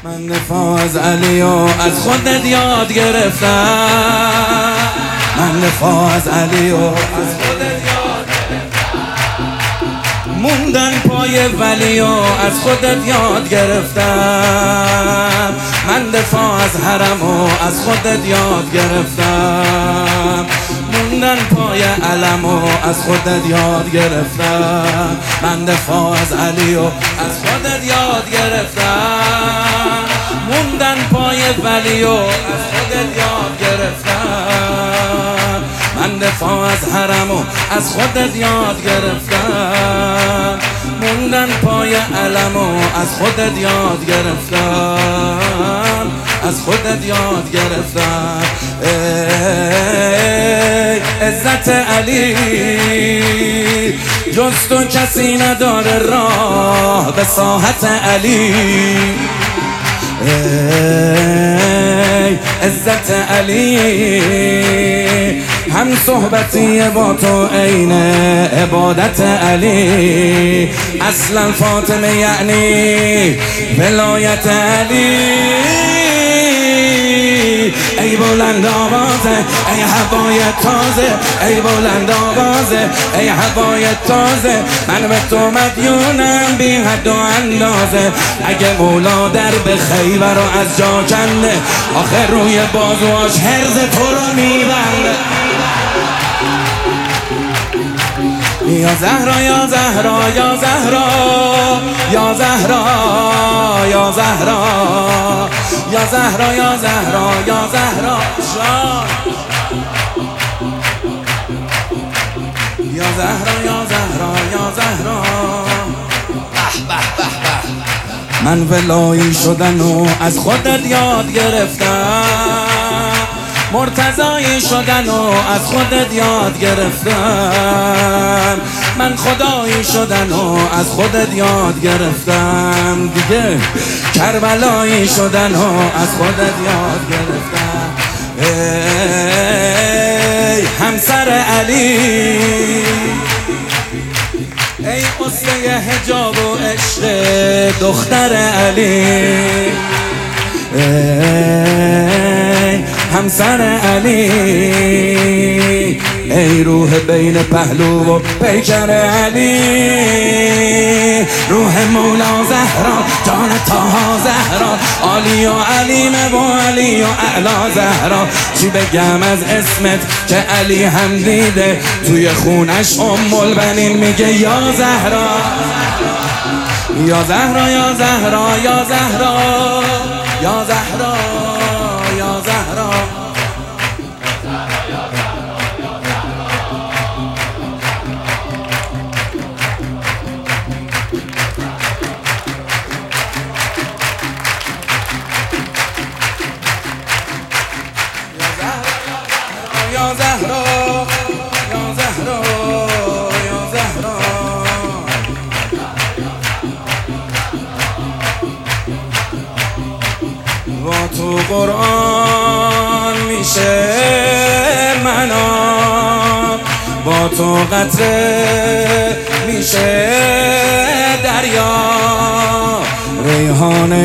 من دفاع از علی و از خودت یاد گرفتم. من دفاع از علی و از خودت یاد گرفتم. موندن پای ولی و از خودت یاد گرفتم. من دفاع از حرم و از خودت یاد گرفتم. موندن پای علم و از خودت یاد گرفتم. من دفاع از علی و از خودت یاد گرفتم. موندن پای ولی و از خودت یاد گرفتم. من دفاع از حرم و از خودت یاد گرفتم. موندن پای علم و از خودت یاد گرفتم. از خودت یاد گرفتم. ای عزت علی، جز تو کسی نداره راه به ساحت علی. ای عزت علی، هم صحبتی با تو عین عبادت علی. اصلا فاطمه یعنی ولایت علی. ای بلند آوازه ای هوای تازه، ای بلند آوازه ای هوای تازه. من به تو مدیونم بی حد و اندازه. اگه مولا در به خیبر رو از جا کنده، آخر روی بازوهاش حرز تو رو میبنده. یا زهرا یا زهرا یا زهرا یا زهرا یا زهرا یا زهرا یا زهرا یا زهرا جان. یا زهرا یا زهرا یا زهرا. من ولایی شدن و از خودت یاد گرفتم. مرتضایی شدن و از خودت یاد گرفتم. من خدایی شدن و از خودت یاد گرفتم. دیگه کربلایی شدن و از خودت یاد گرفتم. ای همسر علی، ای قصه حجاب و عشق دختر علی. ای همسر علی، ای روح بین پهلو و پیکر علی. روح مولا زهرا، جان طه زهرا. علی و علیمه و علی و اعلی زهرا. چی بگم از اسمت که علی هم دیده توی خونش البنین میگه یا زهرا. یا زهرا یا زهرا یا زهرا یا زهرا یا زهرا. یا زهرا یا زهرا یا زهرا. با تو قرآن میشه منام، با تو قطره میشه دریا. ریحانه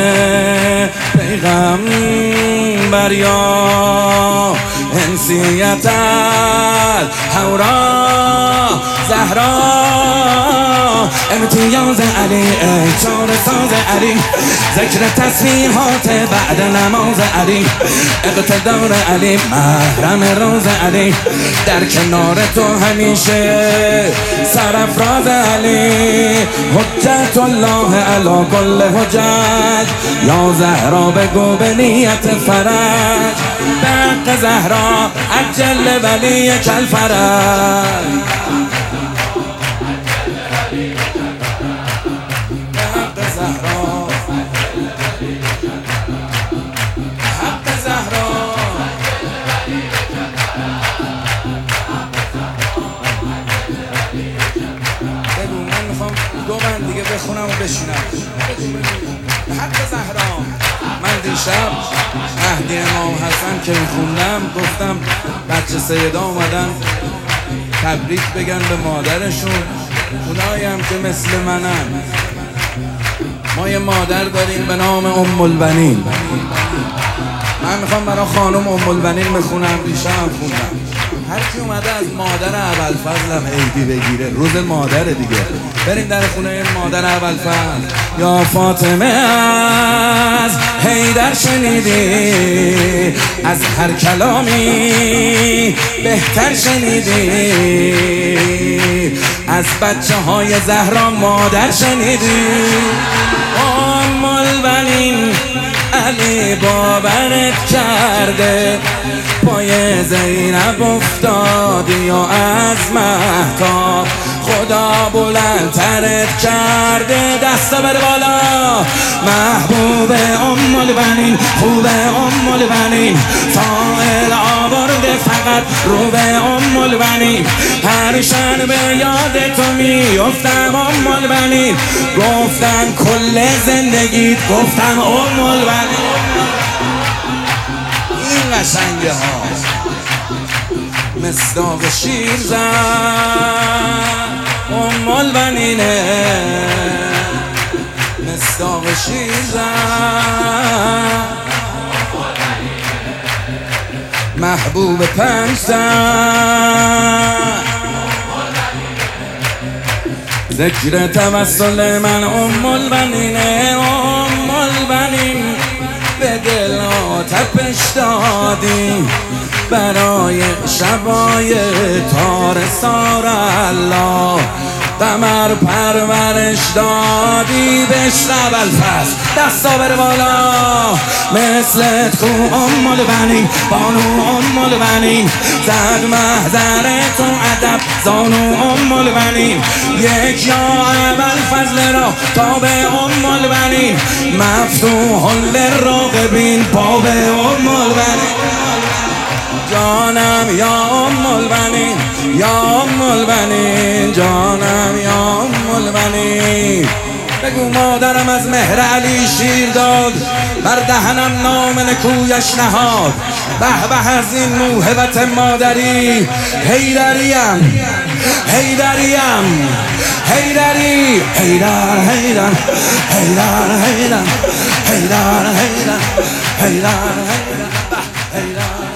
پیغمبریا، انسیت الحورا زهرا. امتیاز علی ای چار ساز علی، ذکر تسبیحات بعد نماز علی. اقتدار علی محرم راز علی، در کنار تو همیشه سرافراز علی. حجت الله علی کل حجت، یا زهرا بگو به نیت فرج. به حق زهرا عجل ولی کل فرج. دو بند دیگه بخونم و بشینم. به حق زهرا. من دیشب مهدی امام حسن که میخوندم گفتم بچه سیدا اومدن تبریک بگن به مادرشون، اونایی هم که مثل منن ما یه مادر داریم به نام ام البنین. من میخوام برای خانم ام البنین بخونم، ریشه هم خوندم. هر کی اومده از مادر ابوالفضل هم عیدی بگیره، روز مادر دیگه. بریم در خونه مادر ابوالفضل. یا فاطمه از حیدر شنیدی، از هر کلامی بهتر شنیدی، از بچه های زهرا مادر شنیدی. ام البنین علی باورت کرده، پای زینب افتادی و از مهتاب خدا بلندترت کرده. دستا بر بالا. محبوب ام البنین، خوب ام البنین، فاعل آورده فقط رو به ام البنین. هر شن به یاد تو میفتم ام البنین، گفتن کل زندگیت گفتم ام البنین. این قشنگه ها مصداق شیر زد ام البنینه، مصداق شیر زد محبوب پنج زد. ذکر توسل من ام البنینه، ام البنین به دل آتش دادیم برای شبای تار سار الله، قمر پرورش دادی بهش ابوالفضل. دستا بر بالا. مثلت کو ام البنین، بانو ام البنین، زد محضر تو ادب زانو ام البنین. یک یا ابوالفضل را تا به ام البنین، مفتوح للراغبین باب ام البنین. جانم یا ام البنین، یا ام البنین، جانم یا ام البنین. بگو مادرم از مهر علی شیر داد، بر دهنم نام نکویش نهاد. به به از این موهبت مادری، حیدریم حیدریم حیدری، حیدر حیدر حیدر حیدر حیدر حیدر حیدر حیدر.